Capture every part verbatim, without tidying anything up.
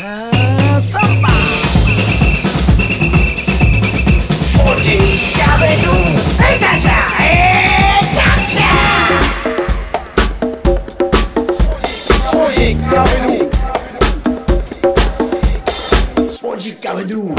Ah, samba. Sporty Avenue. Hey, gotcha. Hey, gotcha. Sporty Avenue. Sporty Avenue.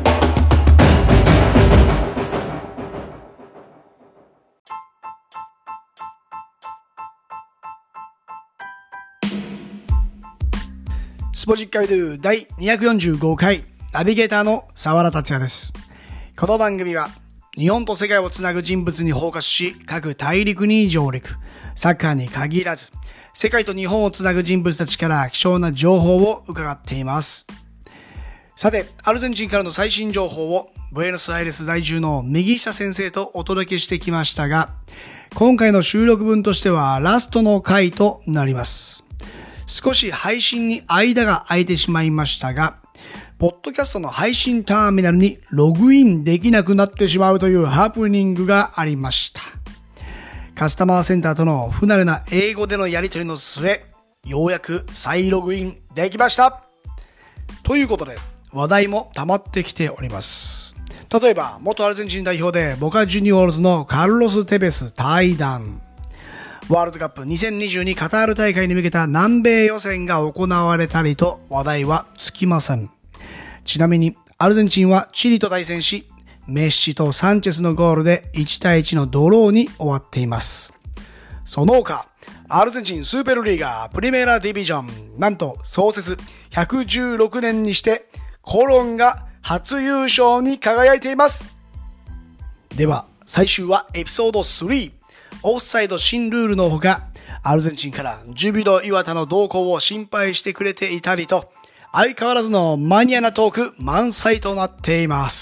スポジッカビドゥだいにひゃくよんじゅうごかいナビゲーターの沢田達也です。この番組は日本と世界をつなぐ人物にフォーカスし、各大陸に上陸、サッカーに限らず世界と日本をつなぐ人物たちから貴重な情報を伺っています。さて、アルゼンチンからの最新情報をブエノスアイレス在住の右下先生とお届けしてきましたが、今回の収録分としてはラストの回となります。少し配信に間が空いてしまいましたが、ポッドキャストの配信ターミナルにログインできなくなってしまうというハプニングがありました。カスタマーセンターとの不慣れな英語でのやり取りの末、ようやく再ログインできました。ということで、話題も溜まってきております。例えば、元アルゼンチン代表でボカジュニオールズのカルロス・テベス対談。ワールドカップにせんにじゅうにカタール大会に向けた南米予選が行われたりと話題は尽きません。ちなみにアルゼンチンはチリと対戦し、メッシとサンチェスのゴールでいちたいいちのドローに終わっています。その他、アルゼンチンスーペルリーガープリメーラディビジョン、なんと創設ひゃくじゅうろくねんにしてコロンが初優勝に輝いています。では、最終はエピソードスリー。オフサイド新ルールのほか、アルゼンチンからジュビロ磐田の動向を心配してくれていたりと、相変わらずのマニアなトーク満載となっています。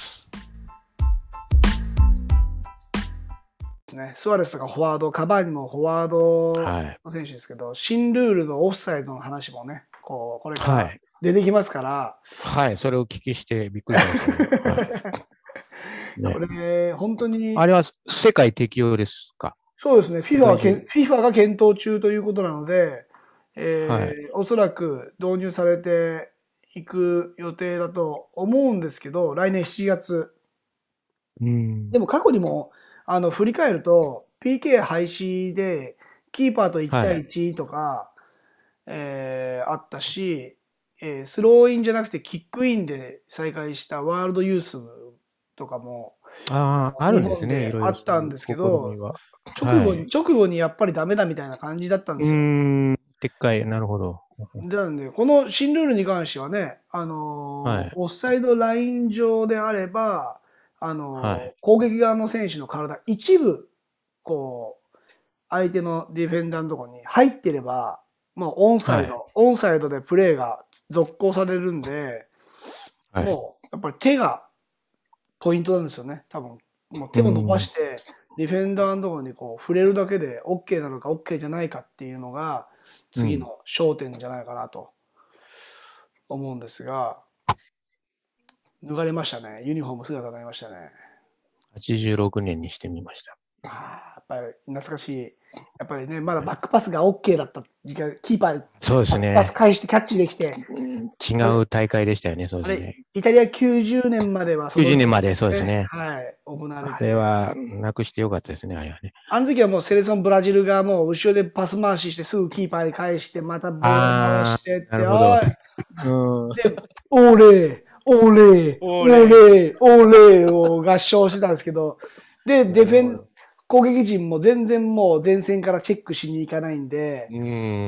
スアレスとかフォワード、カバーニもフォワードの選手ですけど、はい、新ルールのオフサイドの話もね、こうこれから出てきますから、 はい、はい、それをお聞きしてびっくりしました、はいね、これ本当にあれは世界適用ですか？ そうですね。FIFA はけん FIFA が検討中ということなので、えーはい、おそらく導入されていく予定だと思うんですけど、来年しちがつ。 うん、 でも過去にもあの振り返ると ピーケー 廃止でキーパーといち対いちとか、はい、えー、あったし、えー、スローインじゃなくてキックインで再開したワールドユースとかもああるんですね。 あったんですけど、直後に、はい、直後にやっぱりダメだみたいな感じだったんですよ。 うーん、でっかい、なるほど。 なんで、この新ルールに関してはね、あのーはい、オフサイドライン上であれば、あのーはい、攻撃側の選手の体、一部、こう、相手のディフェンダーのところに入ってれば、もうオンサイド、はい、オンサイドでプレーが続行されるんで、はい、もう、やっぱり手がポイントなんですよね、多分。もう手を伸ばして、ディフェンダーのところにこう触れるだけで OK なのか OK じゃないかっていうのが次の焦点じゃないかなと思うんですが、脱がれましたね。ユニフォーム姿になりましたね。 はちじゅうろくねんにしてみました。 ああ、やっぱり懐かしい。やっぱりね、まだバックパスが OK だった時間、キーパーでそうですね。 バックパス返してキャッチできて。 違う大会でしたよね、そうですね。 イタリアきゅうじゅうねんまではきゅうじゅうねんまで、そうですね。 はい、行われて。 あれは、なくしてよかったですね、あれはね。 あの時はもうセレソンブラジルがもう後ろでパス回ししてすぐキーパーに返して、またボール回してって、 おい。 で、オーレー、オーレー、オーレー、オーレーを合唱してたんですけど、で、ディフェン、攻撃陣も全然もう前線からチェックしに行かないんで、 うん、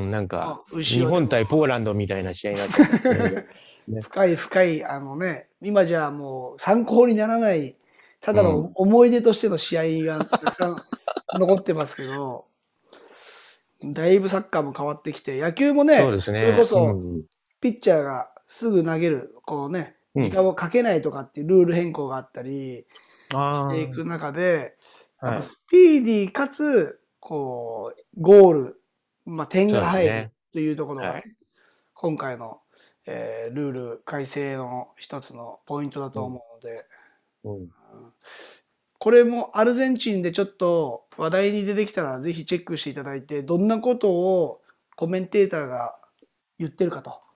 なんか、日本対ポーランドみたいな試合になってますね。 深い深い、あのね、今じゃもう参考にならない、ただの思い出としての試合がたくさん残ってますけど、だいぶサッカーも変わってきて、野球もね、 そうですね。 それこそ、ピッチャーがすぐ投げる、こうね、時間をかけないとかっていうルール変更があったりしていく中で、やっぱスピーディーかつ、こう、ゴール、まあ、点が入るというところが、ね、今回の、えー、ルール改正の一つのポイントだと思うので、 うんうん、 これもアルゼンチンでちょっと話題に出てきたらぜひチェックしていただいて、どんなことをコメンテーターが言ってるかと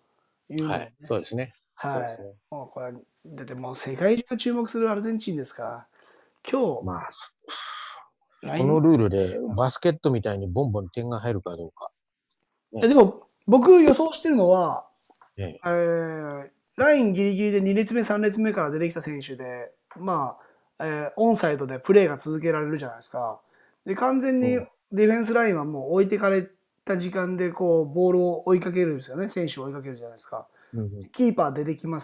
いうのを、ね、 はい、そうですね。 はい。 ね、 もうこれ、だってもう世界中が注目するアルゼンチンですから、今日、 まあ、 来そのルールでバスケットみたいにボンボン点が入るかどうか。 ね、でも、僕予想してるのは、 ね、 えー、ラインギリギリでに列目、さん列目から出てきた選手で、まあ、えー、オンサイドでプレーが続けられるじゃないですか。で、完全にディフェンスラインはもう置いてかれた時間で、こう、ボールを追いかけるんですよね。選手を追いかけるじゃないですか。 うんうん、 キーパー出てきます。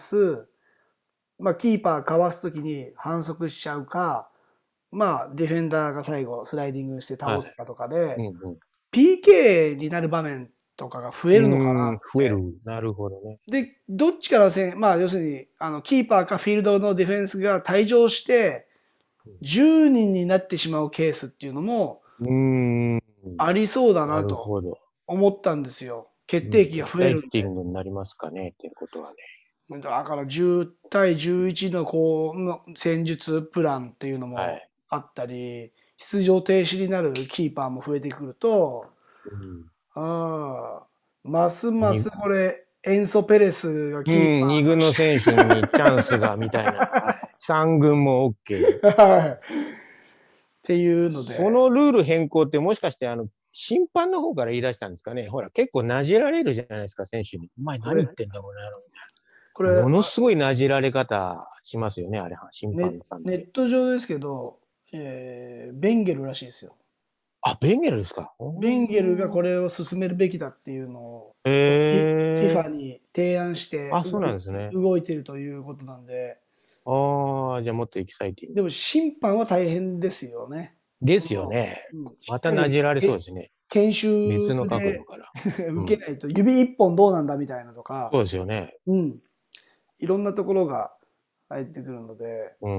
まあ、キーパーかわすときに反則しちゃうか、まあ、ディフェンダーが最後スライディングして倒すかとかで、 うんうん、 ピーケー になる場面とかが増えるのかなうん、 っ増える。 て。 なるほどね。 で、どっちからせん、まあ、要するに、あの、キーパーかフィールドのディフェンスが退場して、じゅうにんになってしまうケースっていうのもうーん、 ありそうだななとるほど。 思ったんですよ。決うん、 定機がエキ増えるんで。 サイティングになりますかねっていうことはね。 だからじゅう対じゅういちのこう、戦術プランっていうのもはい。 あったり、出場停止になるキーパーも増えてくると、 うん、 ああ、ますまに、 すこれ、エンソ・ペレスがうキーん、二軍の選手にチャンスがみたいな。はい。三軍も OK。 パー。はい。っていうので、 そのルール変更ってもしかしてあの、審判の方から言い出したんですかね。ほら、結構なじられるじゃないですか、選手に。お前これ、 何言ってんだ、この野郎。 これ、 ものすごいなじられ方しますよね、あれ、審ネ、 判さんって。 ネット上ですけど、えーベンゲルらしいですよ。 あ、ベンゲルですか。 ベンゲルがこおー。 れを進めるべきだっていうのを、 へフィファえ。 に提案してあ、そう動いなんですね。 動いてるということなんで、 ああ、じゃあもっとエキサイティング。 でも審判は大変ですよね。 ですよその、 ね。 うん、しまっかりたなじられそうでけすね。 研修別の角度でから。 受けうん。 ないと指一本どうなんだみたいなとか、 そうですよね。 うん、いろんなところが入ってくるので、 うん。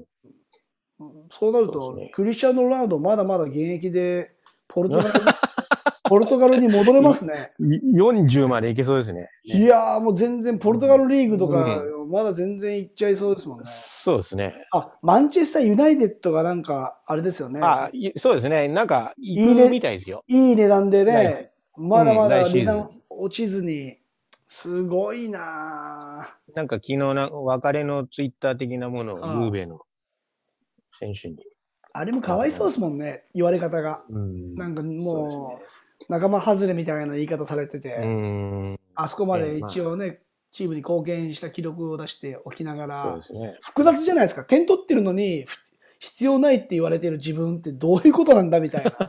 そうなると、 そうですね。 クリスチャーノ・ロナウドまだまだ現役で、ポルトガルに、ポルトガルに戻れますね。 よんじゅうまでいけそうですね。 いやー、もう全然、ポルトガルリーグとか、 うん。 まだ全然行っちゃいそうですもんね。 そうですね。 あ、マンチェスターユナイテッドがなんか、あれですよね。 あ、いそうですね。なんか、行くみいいね、 たいですよ。 いい値段で来、 ね、まだうん、 まだ来シーズ値段落ちずに、すごいなン。なんか昨日な、別れのツイッター的なものぁ。 を、ユーはベの選手に。 あ、あれもかあの、 わいそうですもんね、言われ方が。 うん、 なんかそうですね。 もう、仲間外れみたいな言い方されてうて、 ん、 あそこまでね、まあ、 一応ね、チームに貢献した記録を出しておきながそうら、 ですね。 複雑じゃないですか。点取ってるのに、ふ必要ないって言われてる自分ってどういうことなんだみたいな。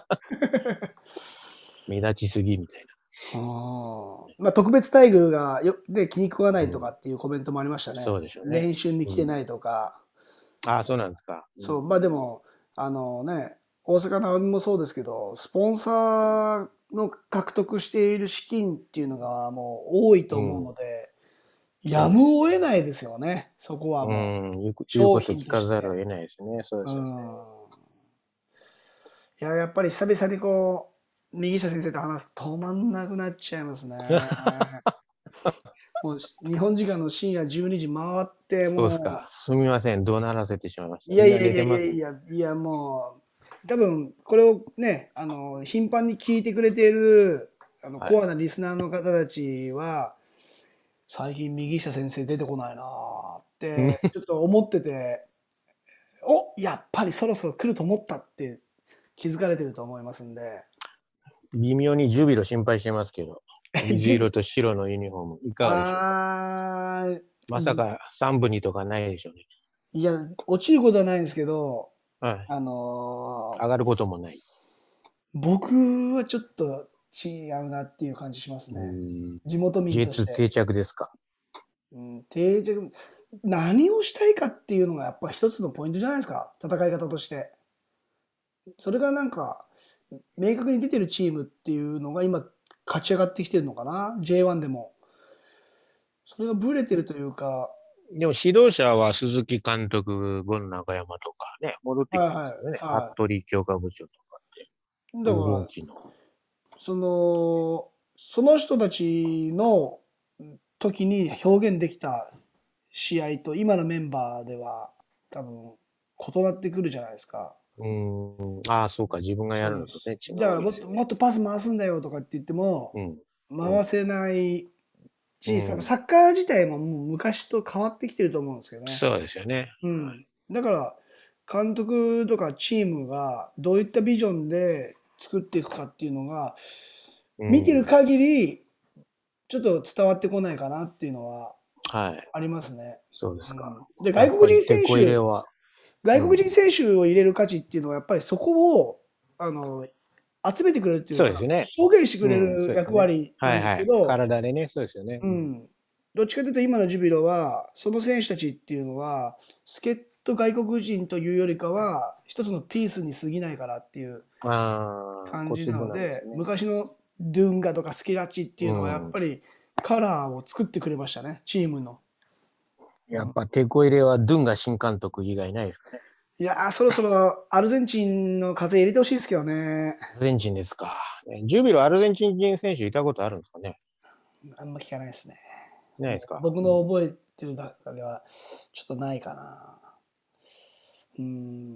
目立ちすぎみたいあーまあ、特別待遇がよで気に食わなな。 いとうん、 かっていうコメントもありましたね。 そうでしょうね。 練習に来うん。 てないとか。 ああ、そうなんですか。うん、 そう、まあでも、あのね、大阪なおみもそうですけど、スポンサーの獲得している資金っていうのがもう多いと思ううん、 ので、やそうですむを得ね。 ないですよね。そこはうもう、 ん、言う言う商こと聞品として。 かざるを得ないですね。そうでうすよね。 ん。いや、やっぱり久々にこう、右下先生と話すと止まんなくなっちゃいますね。もう日本時間の深夜じゅうにじ回って、もそうですか。すみません。怒鳴らせてしまいましう、 た。みんないやいやいや寝てます。 いやいや、いやもう、多分これをね、あの、頻繁に聞いてくれている、あの、 はい。 コアなリスナーの方たちは、最近右下先生出てこないなーっうん。 て、ちょっと思ってて、お、やっぱりそろそろ来ると思ったって気づかれてると思いますんで、 微妙にジュビロ心配してますけど。水じゅ色と白のユニフォーム、いかがでしょうか。 あー、 まさかさん部にとかないでしょうね。 いや、落ちることはないんですけど、 はい。 あのー上がることもない。 僕はちょっと違うなっていう感じしますうね。 ーん。 地元民としジェイツーて。 定着ですか。 うん、定着、何をしたいかっていうのがやっぱ一つのポイントじゃないですか。戦い方として。それがなんか、明確に出てるチームっていうのが今勝ち上がってきてるのかな ?ジェイワン でも。それがブレてるというか、 でも指導者は鈴木監督、ゴン中山とかね、戻ってきてますはいはい、 よね。 は服部強化部長とかって。 い。だか黄金ら、 期の。 その、その人たちの時に表現できた試合と今のメンバーでは多分異なってくるじゃないですか。 うーん。ああ、そうか。自分がやそうです。 るのとね、違うだからもっと、もわけですよね。 っとパス回すんだよとかって言っても、 うん。うん。 回せないし、うん、サッカー自体ももう昔と変わってきてると思うんですけどね。 そうですよね。 うん。だから、監督とかチームがどういったビジョンで作っていくかっていうのが、見てる限り、ちょっと伝わってこないかなっていうのは、ありますね。はい、 そうですか。 うん、で、外国人選手、外国人選手を入れる価値っていうのは、やっぱりそこを、あの、集めてくれるっていうか、ね、表現してくれる役割なんですけど、 うんね、はいはい、体でね、そうですよね。 うん。どっちかというと、今のジュビロは、その選手たちっていうのは、助っ人外国人というよりかは、一つのピースに過ぎないからっていう感じなので、ね、昔のドゥンガとかスキラッチっていうのは、やっぱりカラーを作ってくれましたね、チームの。 やっぱ、テコ入れはドゥンガ新監督以外ないですかね。 いやー、そろそろアルゼンチンの風入れてほしいですけどね。 アルゼンチンですか。ジュビロ、アルゼンチン人選手いたことあるんですかね。 あんま聞かないですね。 ないですか。 僕の覚えてる中では、ちょっとないかな。うん。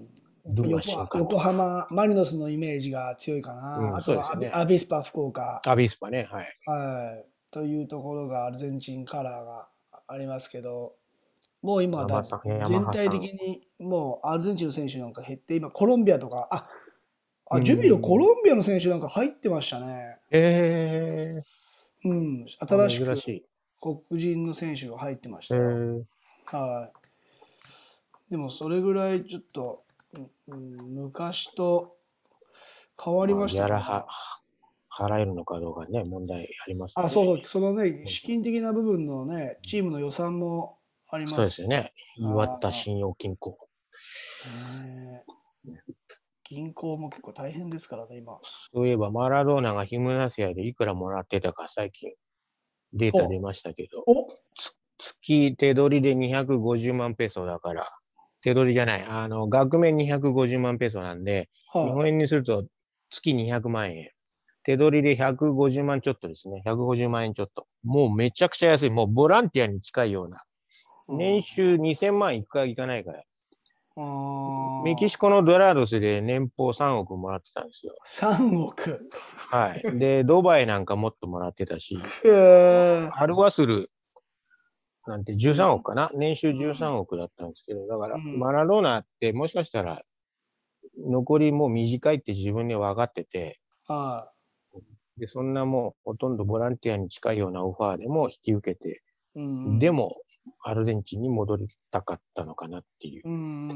横, 横浜マリノスのイメージが強いかな。うん、あとはアビ、ね、アビスパ福岡。 アビスパね、はい。 はい。というところがアルゼンチンカラーがありますけど、もう今だ全体的にもうアルゼンチンの選手なんか減って、今コロンビアとか、あ、あジュビロコロンビアの選手なんか入ってましたね。 へえー。うん。新しく黒人の選手が入ってましたよ。はい。でもそれぐらいちょっと、うん、昔と変わりましたから。 払えるのかどうかね、問題あります、 ね。あ、そうそう、そのね、資金的な部分のね、チームの予算もあります。 そうですよね。岩田信用金庫。 ね、銀行も結構大変ですからね、今。 そういえば、マラドーナがヒムナシアでいくらもらってたか最近データ出ましたけど、月手取りでにひゃくごじゅうまんペソだから、手取りじゃない、あの、額面にひゃくごじゅうまんペソなんで、はあ、日本円にすると月にひゃくまんえん。手取りでひゃくごじゅうまんちょっとですね。ひゃくごじゅうまんえんちょっと。もうめちゃくちゃ安い。もうボランティアに近いような。年収にせんまんいくかいかないから。メキシコのドラードスで年俸さんおくもらってたんですよ。 さんおくはい。で、ドバイなんかもっともらってたし、アルワスルなんてじゅうさんおくかな、うん、年収じゅうさんおくだったんですけど、だから、マラドーナってもしかしたら、残りもう短いって自分で分かってて、 はあ、で、そんなもうほとんどボランティアに近いようなオファーでも引き受けて、うんうん、でも、アルゼンチンに戻りたかったのかなっていう、うんうん、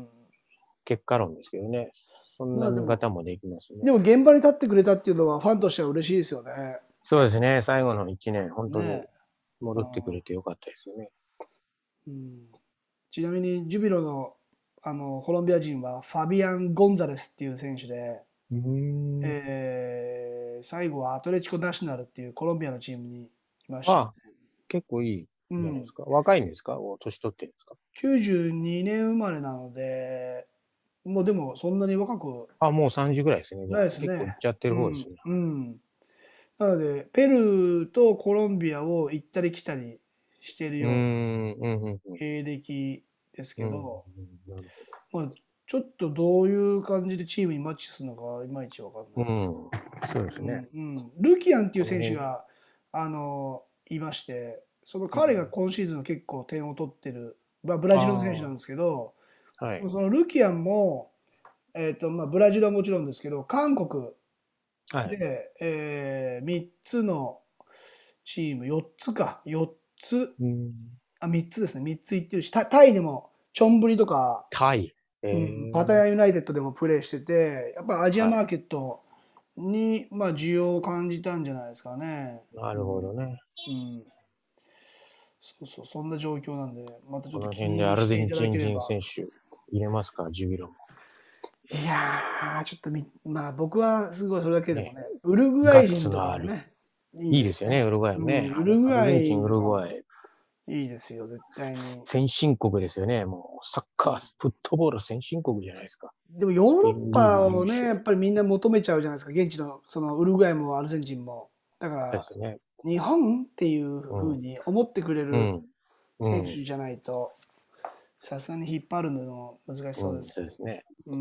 結果論ですけどね。そんな見方もできますね。 でも現場に立ってくれたっていうのはファンとしては嬉しいですよね。 そうですね。最後のいちねん、本当に戻ってくれてよかったですよね。ね、 うん、ちなみにジュビロのあのコロンビア人はファビアン・ゴンザレスっていう選手で、えー、最後はアトレチコ・ナショナルっていうコロンビアのチームにいました、ね。ああ、 結構いいじゃないですか。うん、若いんですか？年取ってるんですか？ きゅうじゅうにねん生まれなので、もうでもそんなに若くあ、もうさんじゅうぐらいですね。 ないですね。 結構いっちゃってる方ですね。 うん、うん。なので、ペルーとコロンビアを行ったり来たりしているような経歴ですけど、まあ、ちょっとどういう感じでチームにマッチするのかいまいちわかんないです。うん、そうですね。うんうん、ルキアンっていう選手が、あのいまして、その彼が今シーズン結構点を取ってる、まあ、ブラジルの選手なんですけど、はい、そのルキアンも、えーとまあ、ブラジルはもちろんですけど、韓国で、はい、えー、みっつのチーム、よっつか、よっつ、うん、あ、みっつですね、みっつ行ってるし、タイでもチョンブリとか、 タイ、 えーうん、パタヤユナイテッドでもプレーしてて、やっぱアジアマーケットに、はい、まあ、需要を感じたんじゃないですかね。 なるほどね。 うん、そうそう、そんな状況なんで、またちょっと気にしていただければ。この辺でアルゼンチン人選手入れますか、ジュビロも。 いやー、ちょっとみ、まあ僕はすごいそれだけでもね、ね、ウルグアイ人とかね、 いいですよね、ウルグアイもね。 うん、ウルグアイ、 アルゼンチン、ウルグアイ。 いいですよ、絶対に。 先進国ですよね、もうサッカー、フットボール先進国じゃないですか。 でもヨーロッパをね、やっぱりみんな求めちゃうじゃないですか、現地の、そのウルグアイもアルゼンチンも。だから、ね、日本っていうふうに思ってくれる選手じゃないと、さすがに引っ張るのも難しそうです。 うん、そうですね。 うん。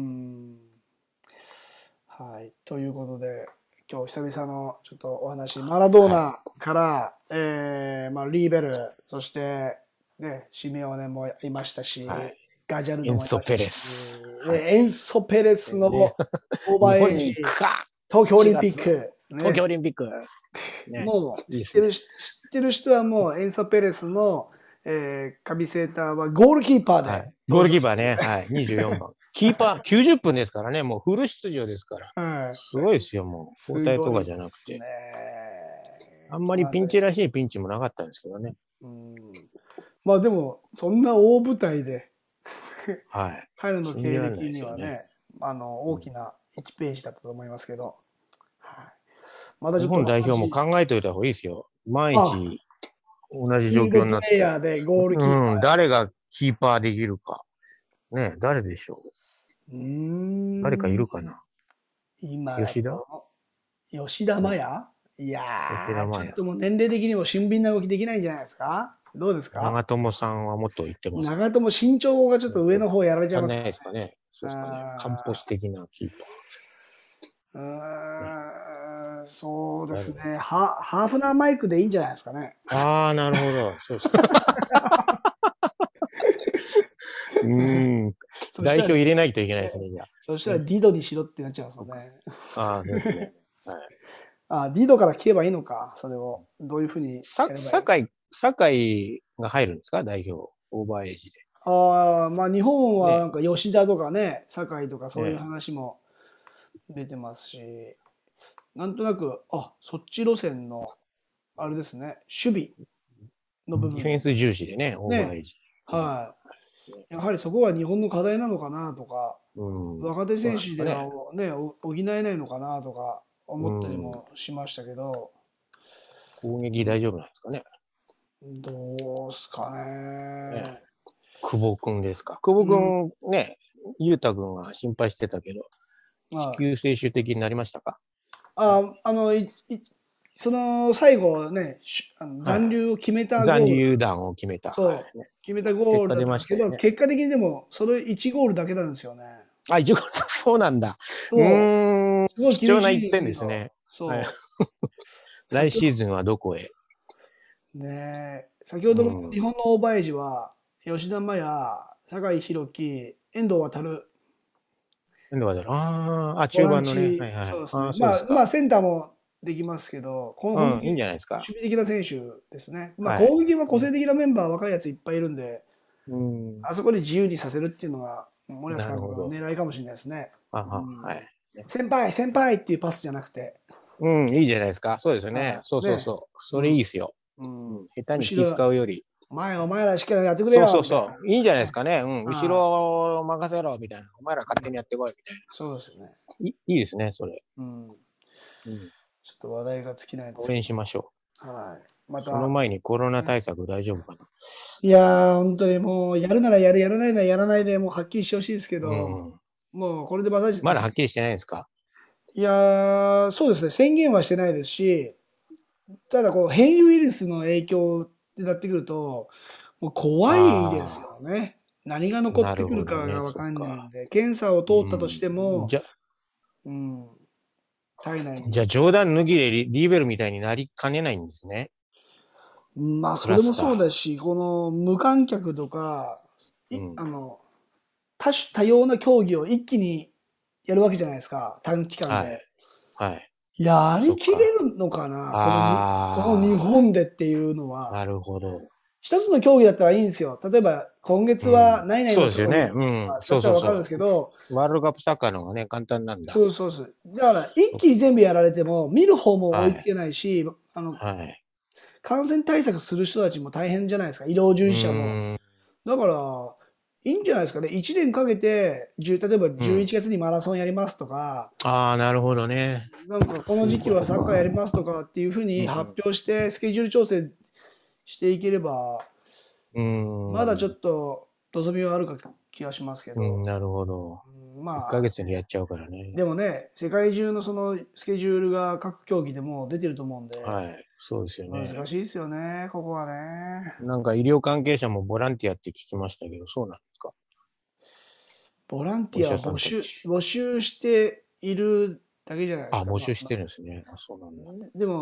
はい。ということで、今日久々のちょっとお話、マラドーナからえーまあ、リーベル、そして、ね、シメオネもいましたし、 はい、 ガジャルエンソ・ドもいましたペレし、 ス。 ねはい、 エンソ・ペレスのね、 オーバーエイジ、 日本に行くか東京オリンピッしちがつク、 東京オね、 リンピック。ね、 もういいですね。 知ってる、知ってる人はもうエンソ・ペレスの、えー、カビセーターはゴールキーパーではい、ゴールキーパーね、はい、にじゅうよんばん。キーパーきゅうじゅっぷんですからね、もうフル出場ですから。 はい、 すごいですよ、もう。交すご代とかいですね。 じゃなくて。あんまりピンチらしいピンチもなかったんですけどね。 うん、まあでも、そんな大舞台で、 はい。 彼の経信じられない歴ですよね。 にはね、あの、 うん、 大きないちページだったと思いますけど、はい、まだちょっと日本代表も話、 考えておいた方がいいですよ。万あ、 一同じ状フィールドプ況になって。 レイヤーでゴールキーパうん、誰がキーパーできるか。ね、誰でしょー。うーう。誰かいん、 るかな。 今だ吉田と、吉田麻ね、 也いやー、ちょっ吉田麻也。 ともう年齢的にも俊敏な動きできないんじゃないですか。どうですか。 長友さんはもっと言ってますか。 長友身長がちょっと上の方やられちゃい足んないますかですかね。そうですかね。カンポら。 ス的なキーパうー。ね、 ーん、そうですね。 誰だ。 ハハーフナーマイクでいいんじゃないですかね。 ああ、なるほど。そうです。うーん。 そしたら、 代表入れないといけないですね、じゃあ。 そしたらね、 ディドにしろってなっちゃうんですよね。 ああ、そうですね。はい。 あ、ディドから聞けばいいのか、それを。どういうふうにさ、 やればいい。 酒井、酒井が入るんですか代表。オーバーエイジああ、まあ日本で。ね。 はなんか吉田とかね、酒井とかそういうね。 話も出てますし、なんとなく、あ、そっち路線の、あれですね、守備の部分で。 ディフェンス重視でね、オーバーエね、 イジ。うん。 はい。やはりそこが日本の課題なのかなとか、 うん。 若手そう選手ではなんですかね。 ね、お補えないのかなとかう思ったりん。 もしましたけど、 攻撃大丈夫なんですかね。 どうすかね、 ね。 久保君ですか。久保うん、 君ね、裕太君は心配してたけど、 ま救世主的になりましたか。 あ、あ、あの、いいその最後ね、しあの残はい。 留を決めた残ゴール、 留弾を決めた。はそう、 い。ね、 決めたゴールだっ結果出たんですけど、 ましたよね。 結果的にでも、そのいちゴールだけなんですよね。 あ、一応、そうなんだ。うそう、 ーん、 すごい貴重な一厳しいですよ。 点ですね。はい。 そう。 来先ほど、 シーズンはどこへ。 ね、先ほうどの日ん。 本のオーバーエイジは、吉田麻也、酒井宏樹、遠藤航、 今度はだろう、あーあ、 ボラン中盤のね。はチ、 いはい。 そうですね。 ああ、そうでまあ、まあ、 すか。 センターもできますけど、この本当うん、いいんにじゃないですか。 守備的な選手ですね。まあ、 はい。 攻撃は個ね、 性的なメンバー、若いやついっぱいいるんで、 うん、 あそこで自由にさせるっていうのが、森保監督のなるほど。 狙いかもしれないですね。 あうん、 は、はい。ね、 先輩、先輩っていうパスじゃなくて、 うん、いいじゃないですか。そうですよね。 はそうい、ね、 そうそう。そうん、 れいいですよ。 うん、 うん、下手に気後ろ、 使うより。 前、お前らしっかりやってくれそうよ、みたいそうそう。いいんじゃないですな。ね、 かね。うん。後はい、 ろ任せろ、みたいな。お前ら勝手にやってこい、みたいそうですよね。 な。いいいですね、それ。 うん、 うん。 ちょっと話題が尽きないです応け援しましょど、はい。まう。そのた、 前にコロナね、 対策大丈夫かな。 いやー、本当にもう、やるならやる、やらないならやらないで、もうはっきりしてほしいですけうど、 ん。 もうこれでまた、 まだはっきりしてないんですか。 いやー、そうですね、宣言はしてないですし、ただこう、変異ウイルスの影響ってなってくると、もう怖いですあよね。何があ、 残っなるてくるかほどね。 がわかんないそっか。 んで、検査を通ったとしうん。 ても、 じゃ、 うん、体内じゃあに。 冗談抜きでリリーベルみたいになりかねないんですね。 まあ、 クそれもラスター。 そうだし、この無観客とか、い、 うん。 あの、多種多様な競技を一気にやるわけじゃないですか、短期間で。 はい。はい。 やりきれそっか。 るのかな、このに、この日あ本でっていうのあ、 は。 なるほど。 一つの競技だったらいいんですよ。例えば、今月はうん。 何々 そうですよね。 の競技うん。 だったらわかるんでそうそうそすけど、 う。ワールドカップサッカーの方がね、簡単なんだ。 そうそうそう。だから、一気に全部やられても、見る方も追はい。 いつけないし、あの、 はい。 感染対策する人たちも大変じゃないですか、医療従う事者も。 ーん。 だから、いいんじゃないですかね。いちねんかけて、じゅう例えば11 うん。 月にマラソンやりますとか、 ああ、なるほどね。 なんかこのそういう時期はサッカーことか。 やりますとかっていうふうに発うん。 表して、スケジュール調整していければ、 うーまだちょっん。 と望みはあるか気がしますけど、 うん、なるほど。 うん、ま 1 あ、 ヶ月にやっちゃうからね。 でもね、世界中のそのスケジュールが各競技でも出てると思うんで、 はい。そうですよ難ね。 しいですよね、ここはね。 なんか医療関係者もボランティアって聞きましたけど、そうなんですか。 ボランティアお医者を募集、 さんたち。 募集しているだけじゃないであ、 すか。 募集しまあまあ、 てるんですね。あ、そうなんだ。 でも、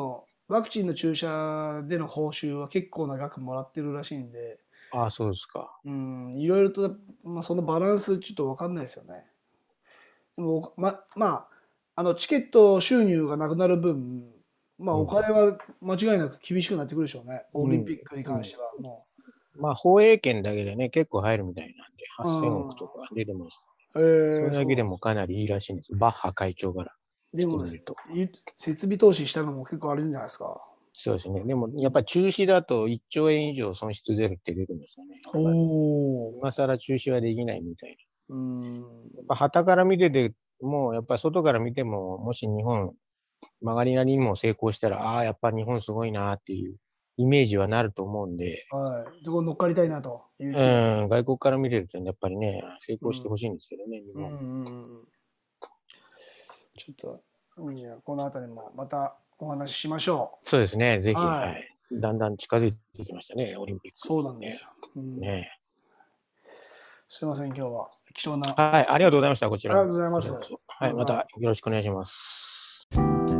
ワクチンの注射での報酬は結構な額もらってるらしいんで、 ああ、そうですか。 うん、いろいろと、まあ、そのバランスちょっと分かんないですよね。でも、ま、まあ、あの、チケット収入がなくなる分、まあ、おうん。 金は間違いなく厳しくなってくるでしょうね。オうん。 リンピックにうん。 関しては、もまあ、放映権だけでね、結構入るみたいなんで、 う。 はっせんおくとか出てました。 うん。ええ、 それだけでそうなんです。 もかなりいいらしいんです。バッハ会長からでも、 してみると。 い設備投資したのも結構あるんじゃないですか。 そうですね。でも、やっぱり中止だといっちょうえん以上損失出るって出るんですよね。やっぱりおお。 今更中止はできないみたいな。 うん。 やっぱ旗から見てても、やっぱり外から見ても、もし日本、曲がりなりにも成功したら、ああ、やっぱ日本すごいなっていうイメージはなると思うんで、 はい。そこに乗っかりたいなというう気持ち。 ん、外国から見てると、やっぱりね、成うん。 功してほしいんですけどね、日うんう本。 んうん。ちょっと、うんじゃあこのあたりもまたお話ししましょそうですね、ぜう。 ひ、ははい。 い。だんだん近づいてきましたね、オリンピック。 そうなんでね。 すよ。うん。 ね。 すいません、今日は貴重な。 はい、ありがとうございました、こちありがとうらも。 ございます。 こちらこそ。はい、またよろしくお願いします。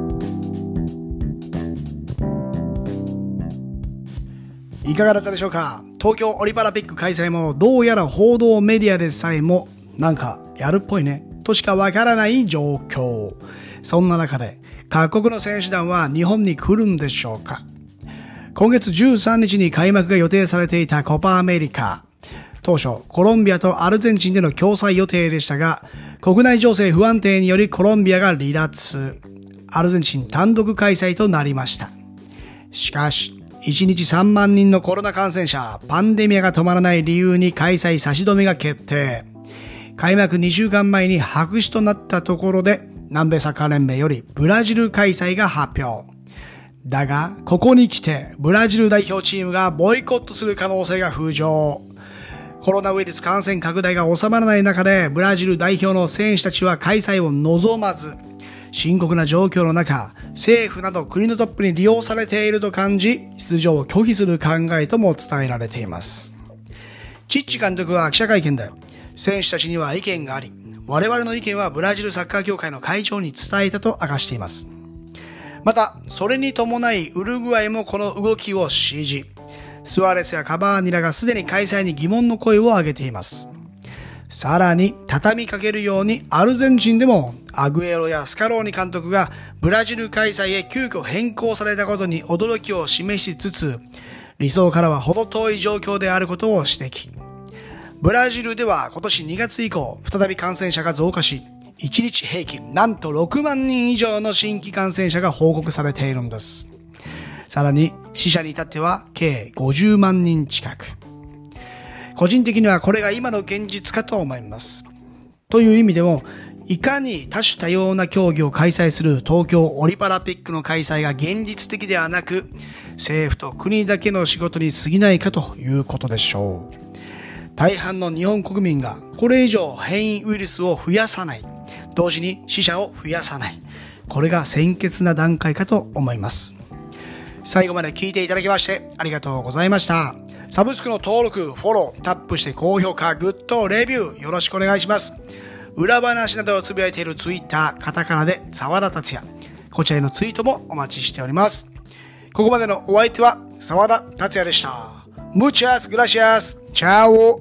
いかがだったでしょうか。東京オリパラピック開催もどうやら報道メディアでさえもなんかやるっぽいねとしかわからない状況。そんな中で各国の選手団は日本に来るんでしょうか。今月じゅうさんにちに開幕が予定されていたコパアメリカ。当初コロンビアとアルゼンチンでの共催予定でしたが、国内情勢不安定によりコロンビアが離脱。アルゼンチン単独開催となりました。しかしいちにちさんまんにんのコロナ感染者、パンデミアが止まらない理由に開催差し止めが決定。開幕にしゅうかんまえに白紙となったところで、南米サッカー連盟よりブラジル開催が発表。だが、ここに来て、ブラジル代表チームがボイコットする可能性が浮上。コロナウイルス感染拡大が収まらない中で、ブラジル代表の選手たちは開催を望まず、深刻な状況の中、政府など国のトップに利用されていると感じ、出場を拒否する考えとも伝えられています。チッチ監督は記者会見で、選手たちには意見があり、我々の意見はブラジルサッカー協会の会長に伝えたと明かしています。また、それに伴いウルグアイもこの動きを支持。スアレスやカバーニラがすでに開催に疑問の声を上げています。さらに畳みかけるようにアルゼンチンでもアグエロやスカローニ監督がブラジル開催へ急遽変更されたことに驚きを示しつつ、理想からは程遠い状況であることを指摘。ブラジルでは今年にがつ以降再び感染者が増加し、いちにち平均なんとろくまんにん以上の新規感染者が報告されているんです。さらに死者に至っては計ごじゅうまんにん近く。個人的にはこれが今の現実かと思います。という意味でも、いかに多種多様な競技を開催する東京オリパラピックの開催が現実的ではなく、政府と国だけの仕事に過ぎないかということでしょう。大半の日本国民がこれ以上変異ウイルスを増やさない。同時に死者を増やさない。これが先決な段階かと思います。最後まで聞いていただきましてありがとうございました。サブスクの登録、フォロー、タップして高評価、グッド、レビューよろしくお願いします。裏話などをつぶやいているツイッター、カタカナで沢田達也。こちらへのツイートもお待ちしております。ここまでのお相手は沢田達也でした。Muchas gracias. Chao.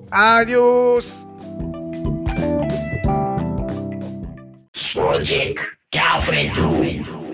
Adios. Project Café